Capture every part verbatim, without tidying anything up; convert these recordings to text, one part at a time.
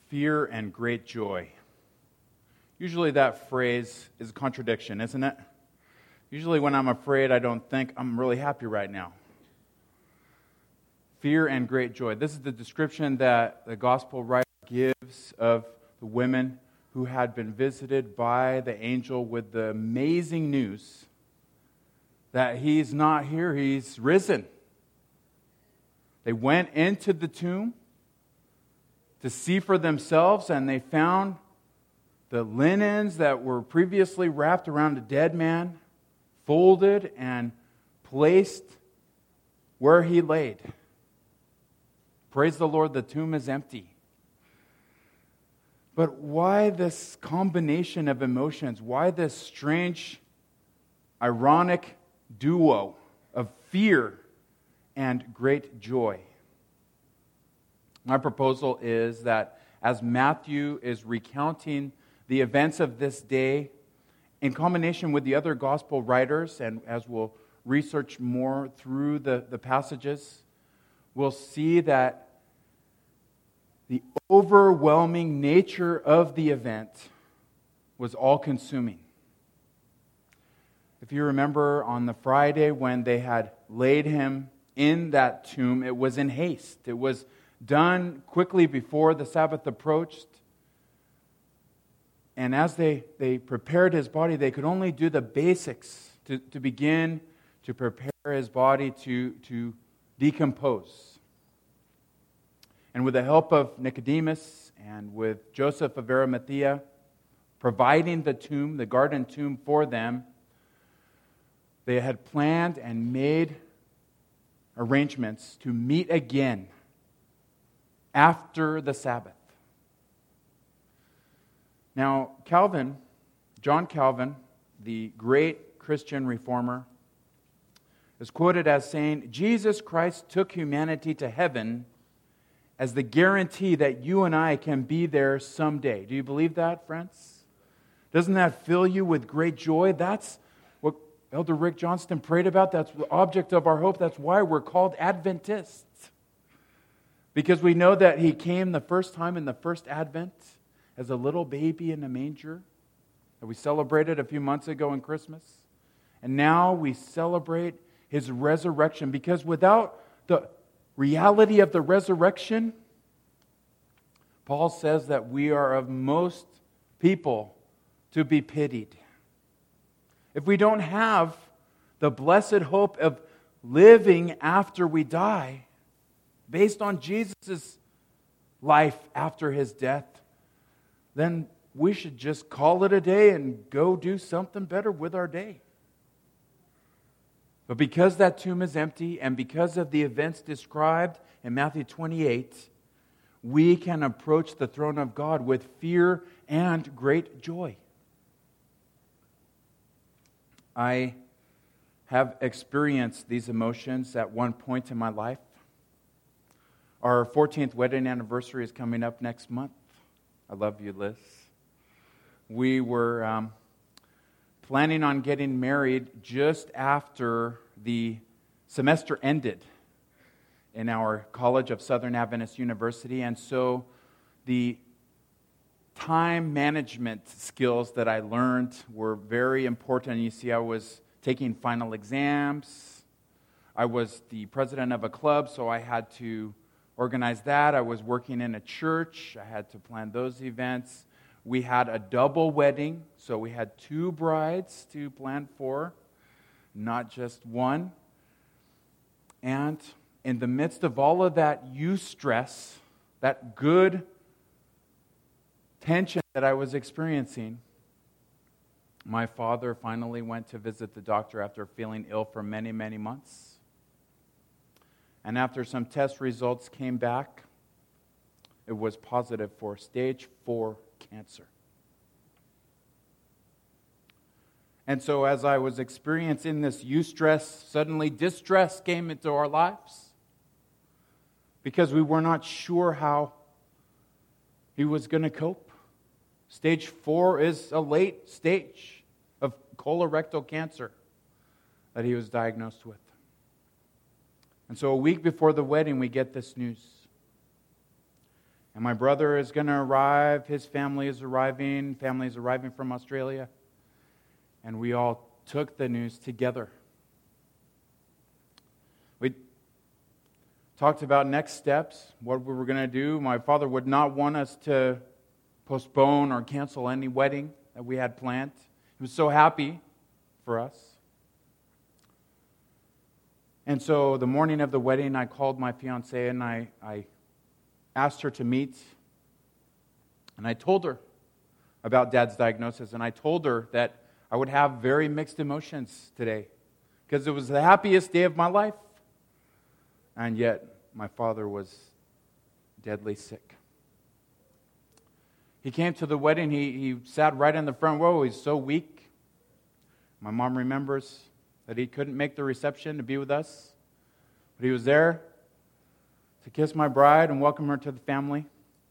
fear and great joy. Usually that phrase is a contradiction, isn't it? Usually when I'm afraid, I don't think I'm really happy right now. Fear and great joy. This is the description that the gospel writer gives of the women who had been visited by the angel with the amazing news that he's not here, he's risen. They went into the tomb to see for themselves, and they found the linens that were previously wrapped around a dead man, folded and placed where he laid. Praise the Lord, the tomb is empty. But why this combination of emotions? Why this strange, ironic duo of fear and great joy? My proposal is that as Matthew is recounting the events of this day, in combination with the other gospel writers, and as we'll research more through the, the passages, we'll see that the overwhelming nature of the event was all-consuming. If you remember on the Friday when they had laid him in that tomb, it was in haste. It was done quickly before the Sabbath approached. And as they, they prepared his body, they could only do the basics to, to begin to prepare his body to, to decompose. And with the help of Nicodemus and with Joseph of Arimathea providing the tomb, the garden tomb for them, they had planned and made arrangements to meet again after the Sabbath. Now, Calvin, John Calvin, the great Christian reformer, is quoted as saying, Jesus Christ took humanity to heaven as the guarantee that you and I can be there someday. Do you believe that, friends? Doesn't that fill you with great joy? That's what Elder Rick Johnston prayed about. That's the object of our hope. That's why we're called Adventists. Because we know that He came the first time in the first Advent as a little baby in a manger that we celebrated a few months ago in Christmas. And now we celebrate His resurrection, because without the reality of the resurrection, Paul says that we are of most people to be pitied. If we don't have the blessed hope of living after we die, based on Jesus' life after His death, then we should just call it a day and go do something better with our day. But because that tomb is empty, and because of the events described in Matthew twenty-eight, we can approach the throne of God with fear and great joy. I have experienced these emotions at one point in my life. Our fourteenth wedding anniversary is coming up next month. I love you, Liz. We were um, planning on getting married just after the semester ended in our College of Southern Adventist University, and so the time management skills that I learned were very important. You see, I was taking final exams. I was the president of a club, so I had to organize that. I was working in a church. I had to plan those events. We had a double wedding, so we had two brides to plan for, not just one. And in the midst of all of that eustress, that good tension that I was experiencing, my father finally went to visit the doctor after feeling ill for many, many months. And after some test results came back, it was positive for stage four cancer. And so as I was experiencing this eustress, suddenly distress came into our lives, because we were not sure how he was going to cope. Stage four is a late stage of colorectal cancer that he was diagnosed with. And so a week before the wedding, we get this news. And my brother is going to arrive. His family is arriving. Family is arriving from Australia. And we all took the news together. We talked about next steps, what we were going to do. My father would not want us to postpone or cancel any wedding that we had planned. He was so happy for us. And so the morning of the wedding, I called my fiancée and I, I asked her to meet. And I told her about Dad's diagnosis. And I told her that I would have very mixed emotions today because it was the happiest day of my life. And yet, my father was deadly sick. He came to the wedding. He, he sat right in the front row. He's so weak. My mom remembers that he couldn't make the reception to be with us. But he was there to kiss my bride and welcome her to the family.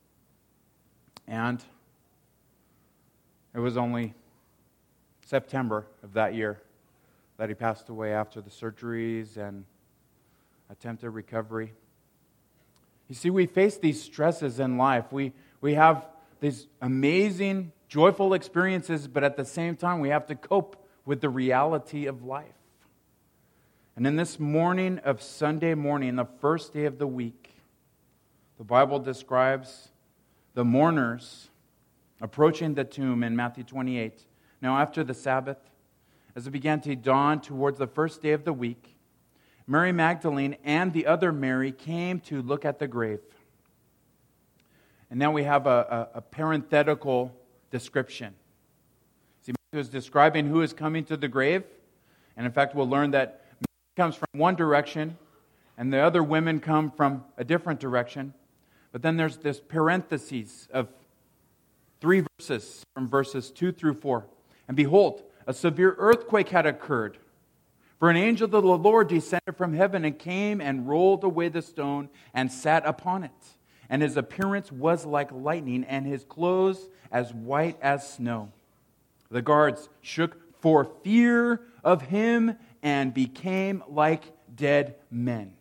And it was only September of that year that he passed away after the surgeries and attempted recovery. You see, we face these stresses in life. We, we have these amazing, joyful experiences, but at the same time, we have to cope with the reality of life. And in this morning of Sunday morning, the first day of the week, the Bible describes the mourners approaching the tomb in Matthew twenty-eight. Now, after the Sabbath, as it began to dawn towards the first day of the week, Mary Magdalene and the other Mary came to look at the grave. And now we have a, a, a parenthetical description. See, Matthew is describing who is coming to the grave. And in fact, we'll learn that Mary comes from one direction and the other women come from a different direction. But then there's this parentheses of three verses from verses two through four. And behold, a severe earthquake had occurred. For an angel of the Lord descended from heaven and came and rolled away the stone and sat upon it. And his appearance was like lightning, and his clothes as white as snow. The guards shook for fear of him and became like dead men.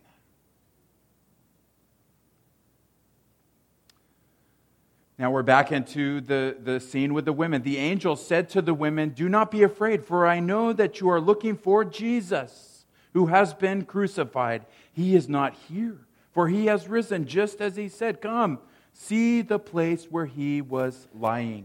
Now we're back into the, the scene with the women. The angel said to the women, "Do not be afraid, for I know that you are looking for Jesus, who has been crucified. He is not here, for he has risen, just as he said. Come, see the place where he was lying.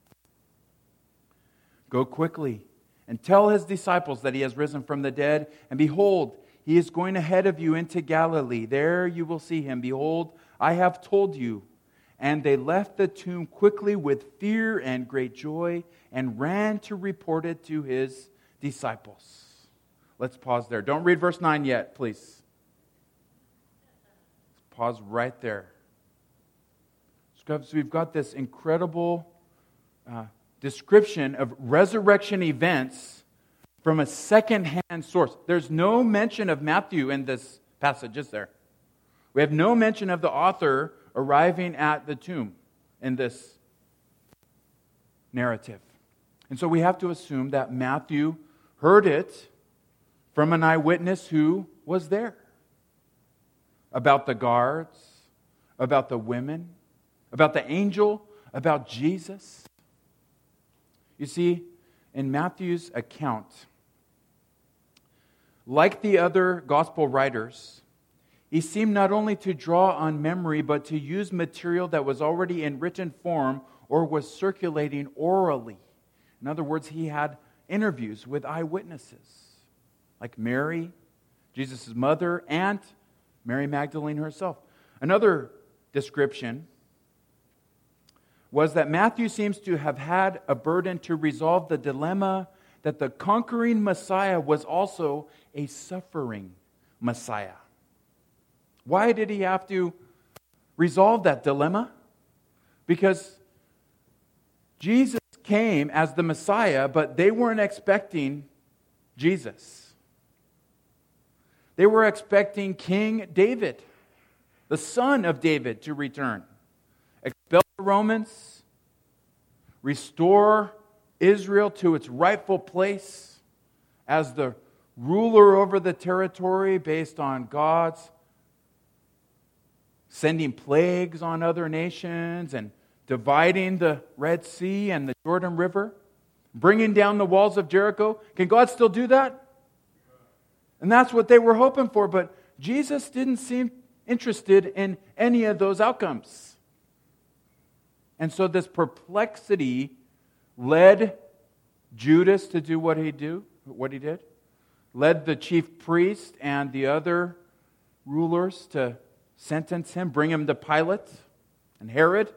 Go quickly and tell his disciples that he has risen from the dead. And behold, he is going ahead of you into Galilee. There you will see him. Behold, I have told you." And they left the tomb quickly with fear and great joy and ran to report it to his disciples. Let's pause there. Don't read verse nine yet, please. Let's pause right there. So we've got this incredible uh, description of resurrection events from a second-hand source. There's no mention of Matthew in this passage, is there? We have no mention of the author arriving at the tomb in this narrative. And so we have to assume that Matthew heard it from an eyewitness who was there. About the guards, about the women, about the angel, about Jesus. You see, in Matthew's account, like the other gospel writers, he seemed not only to draw on memory, but to use material that was already in written form or was circulating orally. In other words, he had interviews with eyewitnesses, like Mary, Jesus' mother, and Mary Magdalene herself. Another description was that Matthew seems to have had a burden to resolve the dilemma that the conquering Messiah was also a suffering Messiah. Why did he have to resolve that dilemma? Because Jesus came as the Messiah, but they weren't expecting Jesus. They were expecting King David, the son of David, to return. Expel the Romans, restore Israel to its rightful place as the ruler over the territory based on God's sending plagues on other nations and dividing the Red Sea and the Jordan River, bringing down the walls of Jericho. Can God still do that? And that's what they were hoping for, but Jesus didn't seem interested in any of those outcomes. And so this perplexity led Judas to do what he do, what he did, led the chief priest and the other rulers to sentence him, bring him to Pilate and Herod.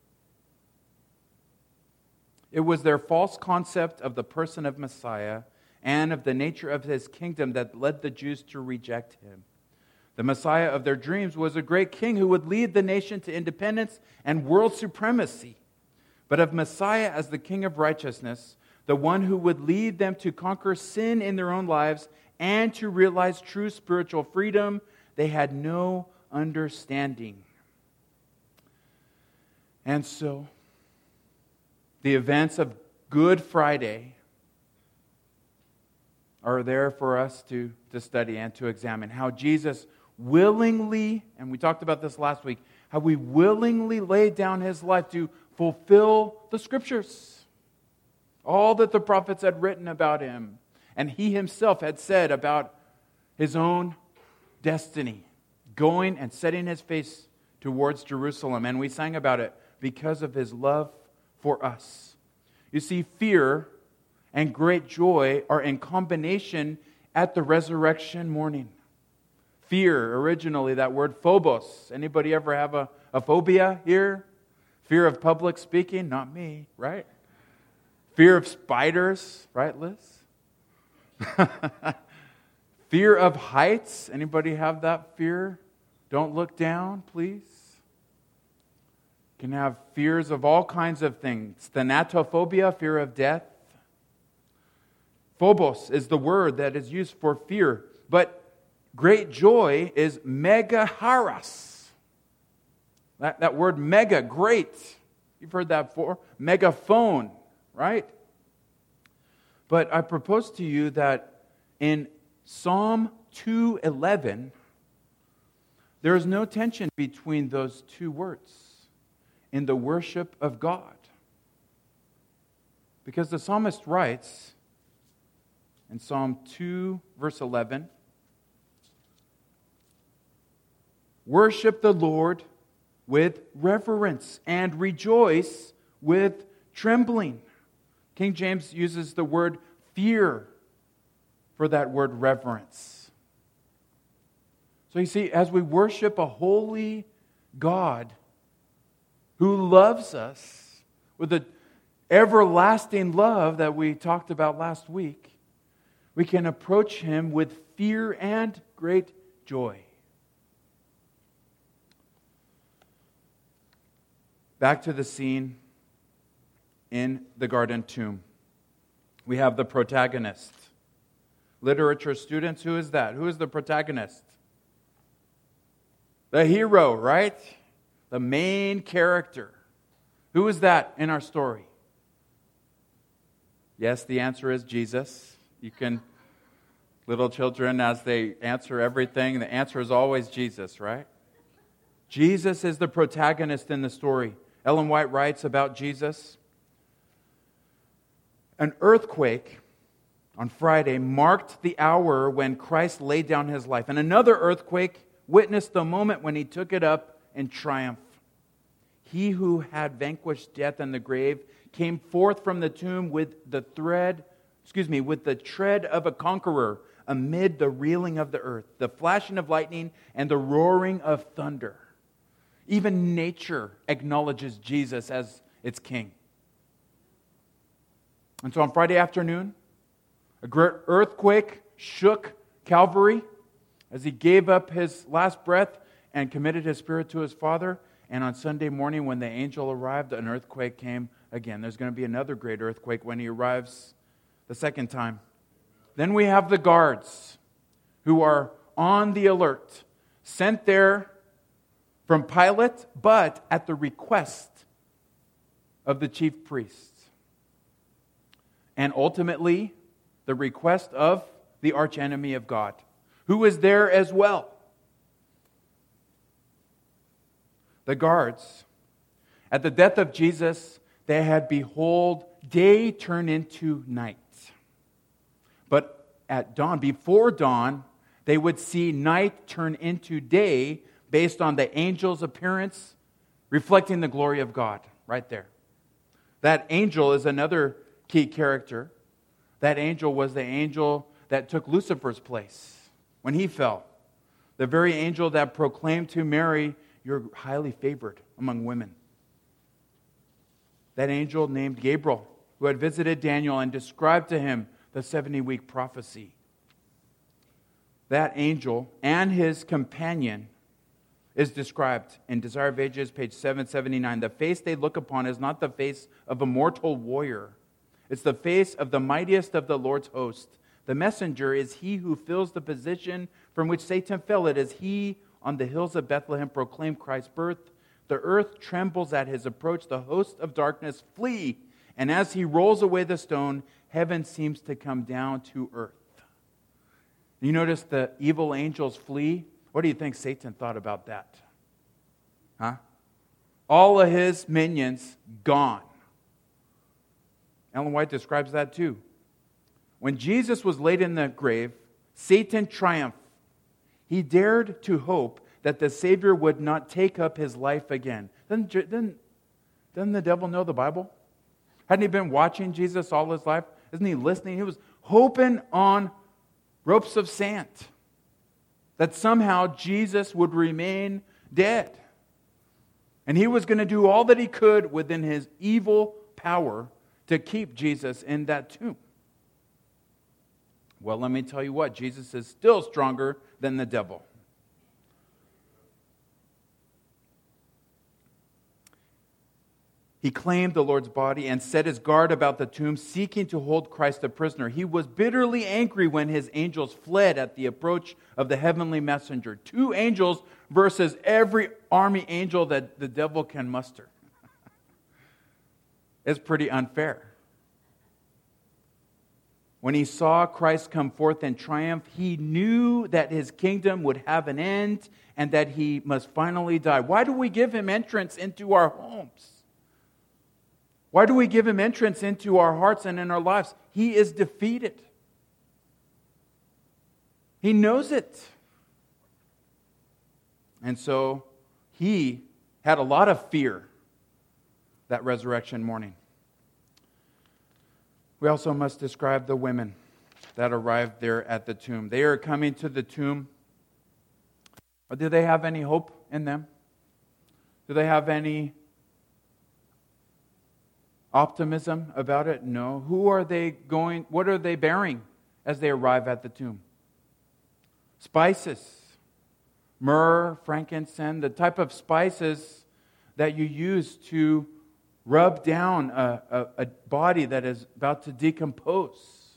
It was their false concept of the person of Messiah and of the nature of his kingdom that led the Jews to reject him. The Messiah of their dreams was a great king who would lead the nation to independence and world supremacy. But of Messiah as the King of righteousness, the one who would lead them to conquer sin in their own lives and to realize true spiritual freedom, they had no understanding. And so, the events of Good Friday are there for us to, to study and to examine. How Jesus willingly, and we talked about this last week, how we willingly laid down his life to fulfill the Scriptures. All that the prophets had written about him, and he himself had said about his own destiny, going and setting his face towards Jerusalem. And we sang about it because of his love for us. You see, fear and great joy are in combination at the resurrection morning. Fear, originally that word phobos. Anybody ever have a, a phobia here? Fear of public speaking? Not me, right? Fear of spiders, right, Liz? Fear of heights. Anybody have that fear? Don't look down, please. You can have fears of all kinds of things. Thanatophobia, fear of death. Phobos is the word that is used for fear. But great joy is megaharos. That, that word mega, great. You've heard that before. Megaphone, right? But I propose to you that in Psalm two eleven, there is no tension between those two words in the worship of God. Because the psalmist writes in Psalm two, verse eleven, worship the Lord with reverence and rejoice with trembling. King James uses the word fear for that word reverence. So you see, as we worship a holy God who loves us with an everlasting love that we talked about last week, we can approach him with fear and great joy. Back to the scene in the garden tomb. We have the protagonist. Literature students, who is that? Who is the protagonist? The hero, right? The main character. Who is that in our story? Yes, the answer is Jesus. You can, little children, as they answer everything, the answer is always Jesus, right? Jesus is the protagonist in the story. Ellen White writes about Jesus. An earthquake on Friday marked the hour when Christ laid down his life, and another earthquake witnessed the moment when he took it up in triumph. He who had vanquished death and the grave came forth from the tomb with the thread, excuse me, with the tread of a conqueror amid the reeling of the earth, the flashing of lightning, and the roaring of thunder. Even nature acknowledges Jesus as its king. And so on Friday afternoon, a great earthquake shook Calvary as he gave up his last breath and committed his spirit to his Father. And on Sunday morning, when the angel arrived, an earthquake came again. There's going to be another great earthquake when he arrives the second time. Then we have the guards who are on the alert, sent there from Pilate, but at the request of the chief priests. And ultimately, the request of the archenemy of God, who is there as well. the guards. At the death of Jesus, they had, behold, day turned into night. But at dawn, before dawn, they would see night turn into day based on the angel's appearance, reflecting the glory of God right there. That angel is another key character. That angel was the angel that took Lucifer's place when he fell. The very angel that proclaimed to Mary, "You're highly favored among women." That angel named Gabriel, who had visited Daniel and described to him the seventy-week prophecy. That angel and his companion is described in Desire of Ages, page seven seventy-nine. The face they look upon is not the face of a mortal warrior. It's the face of the mightiest of the Lord's host. The messenger is he who fills the position from which Satan fell. It is he on the hills of Bethlehem proclaimed Christ's birth. The earth trembles at his approach. The hosts of darkness flee. And as he rolls away the stone, heaven seems to come down to earth. You notice the evil angels flee? What do you think Satan thought about that? Huh? All of his minions gone. Ellen White describes that too. When Jesus was laid in the grave, Satan triumphed. He dared to hope that the Savior would not take up his life again. Doesn't, doesn't, doesn't the devil know the Bible? Hadn't he been watching Jesus all his life? Isn't he listening? He was hoping on ropes of sand that somehow Jesus would remain dead. And he was going to do all that he could within his evil power to keep Jesus in that tomb. Well, let me tell you what, Jesus is still stronger than the devil. He claimed the Lord's body and set his guard about the tomb, seeking to hold Christ a prisoner. He was bitterly angry when his angels fled at the approach of the heavenly messenger. Two angels versus every army angel that the devil can muster. It's pretty unfair. When he saw Christ come forth in triumph, he knew that his kingdom would have an end and that he must finally die. Why do we give him entrance into our homes? Why do we give him entrance into our hearts and in our lives? He is defeated. He knows it. And so he had a lot of fear that resurrection morning. We also must describe the women that arrived there at the tomb. They are coming to the tomb. Or do they have any hope in them? Do they have any optimism about it? No. Who are they going, what are they bearing as they arrive at the tomb? Spices. Myrrh, frankincense, the type of spices that you use to rub down a, a, a body that is about to decompose.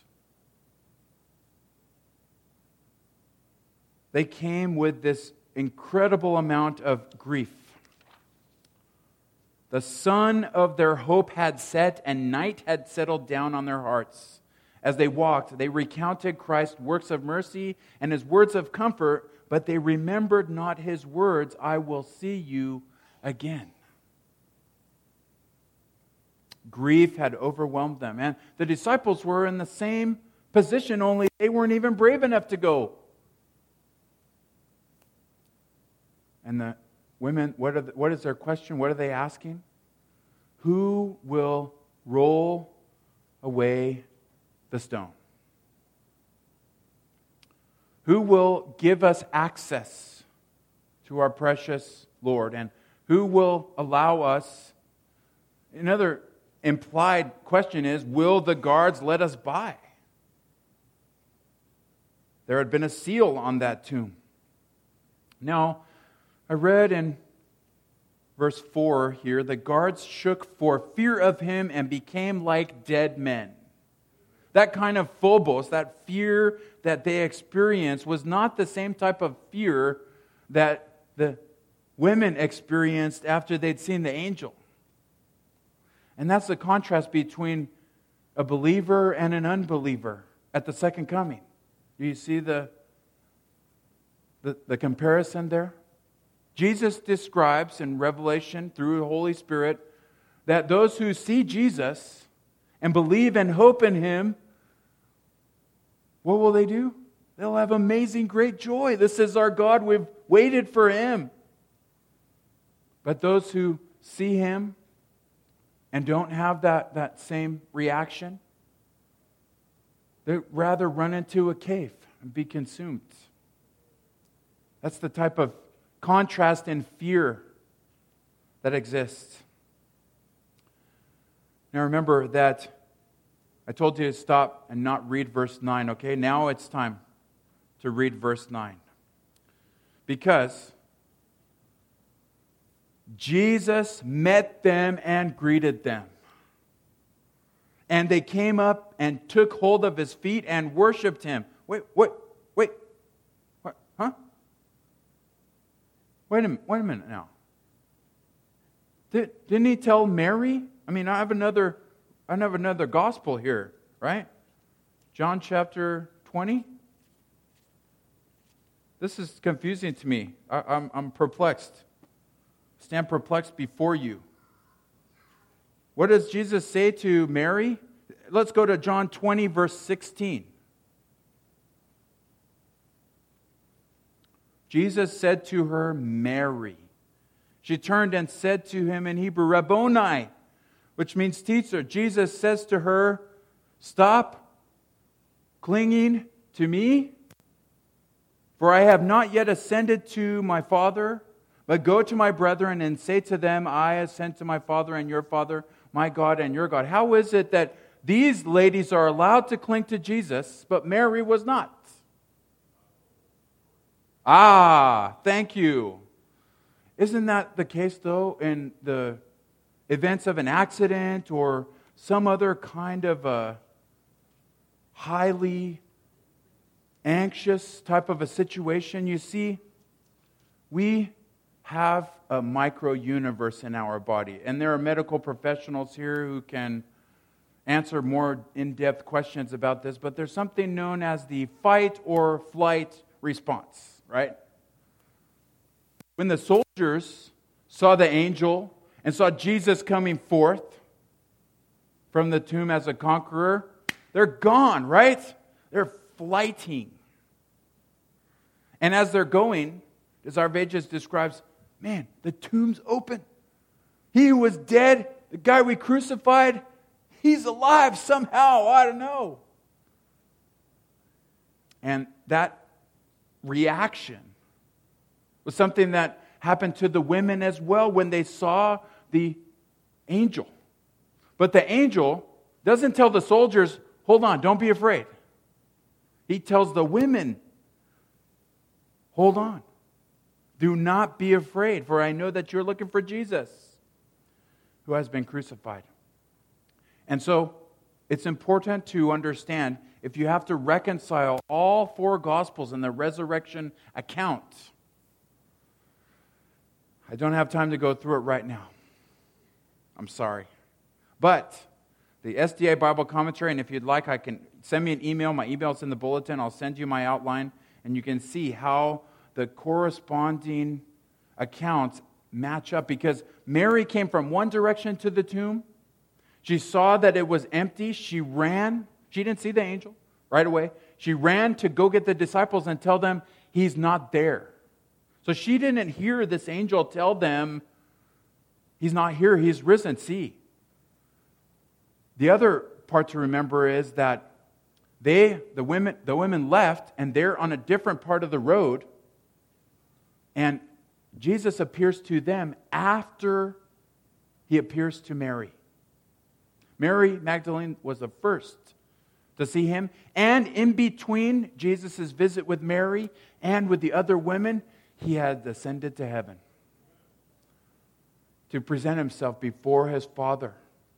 They came with this incredible amount of grief. The sun of their hope had set, and night had settled down on their hearts. As they walked, they recounted Christ's works of mercy and his words of comfort, but they remembered not his words, "I will see you again." Grief had overwhelmed them, and the disciples were in the same position, only they weren't even brave enough to go. And the women, what, are the, what is their question? What are they asking? Who will roll away the stone? Who will give us access to our precious Lord? And who will allow us? Another implied question is, will the guards let us by? There had been a seal on that tomb. Now, I read in verse four here, the guards shook for fear of him and became like dead men. That kind of phobos, that fear that they experienced, was not the same type of fear that the women experienced after they'd seen the angel. And that's the contrast between a believer and an unbeliever at the second coming. Do you see the, the, the comparison there? Jesus describes in Revelation through the Holy Spirit that those who see Jesus and believe and hope in Him, what will they do? They'll have amazing, great joy. This is our God. We've waited for Him. But those who see Him and don't have that, that same reaction, they rather run into a cave and be consumed. That's the type of contrast and fear that exists. Now remember that I told you to stop and not read verse nine, okay? Now it's time to read verse nine. Because Jesus met them and greeted them. And they came up and took hold of His feet and worshiped Him. Wait, wait, wait. What? Huh? Wait a minute, wait a minute now. Did, didn't He tell Mary? I mean, I have another, I have another gospel here, right? John chapter twenty. This is confusing to me. I, I'm, I'm perplexed. Stand perplexed before you. What does Jesus say to Mary? Let's go to John twenty, verse sixteen. Jesus said to her, Mary. She turned and said to Him in Hebrew, Rabboni, which means teacher. Jesus says to her, stop clinging to me, for I have not yet ascended to my Father, but go to my brethren and say to them, I ascend to my Father and your Father, my God and your God. How is it that these ladies are allowed to cling to Jesus, but Mary was not? Ah, thank you. Isn't that the case, though, in the events of an accident or some other kind of a highly anxious type of a situation? You see, we have a micro-universe in our body, and there are medical professionals here who can answer more in-depth questions about this, but there's something known as the fight or flight response, right? When the soldiers saw the angel and saw Jesus coming forth from the tomb as a conqueror, they're gone, right? They're flighting. And as they're going, as Arvejas describes, man, the tomb's open. He who was dead, the guy we crucified, he's alive somehow. I don't know. And that reaction was something that happened to the women as well when they saw the angel. But the angel doesn't tell the soldiers, hold on, don't be afraid. He tells the women, hold on. Do not be afraid, for I know that you're looking for Jesus, who has been crucified. And so, it's important to understand, if you have to reconcile all four Gospels in the resurrection account, I don't have time to go through it right now. I'm sorry. But the S D A Bible Commentary, and if you'd like, I can send me an email. My email's in the bulletin. I'll send you my outline, and you can see how the corresponding accounts match up. Because Mary came from one direction to the tomb. She saw that it was empty. She ran. She didn't see the angel right away. She ran to go get the disciples and tell them He's not there. So she didn't hear this angel tell them, He's not here, He's risen. See. The other part to remember is that they, the women, the women left, and they're on a different part of the road. And Jesus appears to them after He appears to Mary. Mary Magdalene was the first to see Him. And in between Jesus' visit with Mary and with the other women, He had ascended to heaven to present Himself before His Father,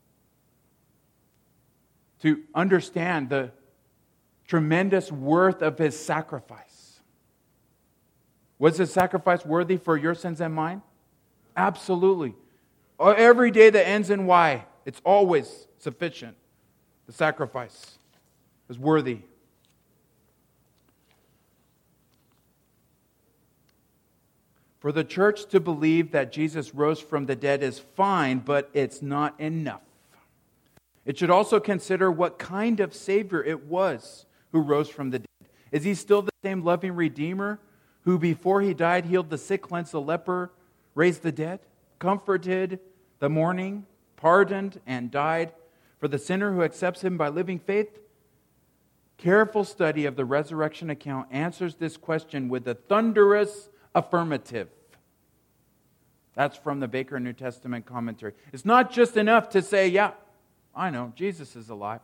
to understand the tremendous worth of His sacrifice. Was His sacrifice worthy for your sins and mine? Absolutely. Every day that ends in Y, it's always sufficient. The sacrifice is worthy. For For the church to believe that Jesus rose from the dead is fine, but it's not enough. It should also consider what kind of Savior it was who rose from the dead. Is he still the same loving Redeemer who before he died healed the sick, cleansed the leper, raised the dead, comforted the mourning, pardoned and died for the sinner who accepts him by living faith? Careful study of the resurrection account answers this question with a thunderous affirmative. That's from the Baker New Testament commentary. It's not just enough to say, yeah, I know, Jesus is alive.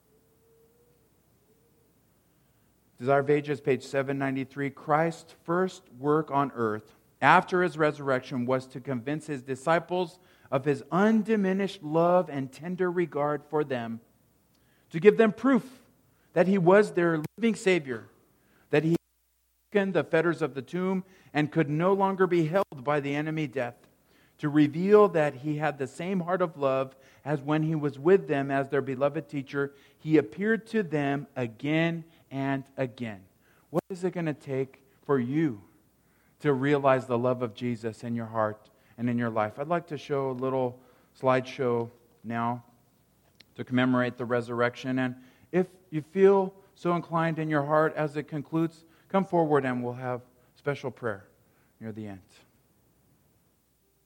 Desire of Ages, page seven ninety-three. Christ's first work on earth after his resurrection was to convince his disciples of his undiminished love and tender regard for them, to give them proof that he was their living Savior, that he had broken the fetters of the tomb and could no longer be held by the enemy death, to reveal that he had the same heart of love as when he was with them as their beloved teacher. He appeared to them again and again. What is it going to take for you to realize the love of Jesus in your heart and in your life? I'd like to show a little slideshow now to commemorate the resurrection. And if you feel so inclined in your heart as it concludes, come forward and we'll have special prayer near the end.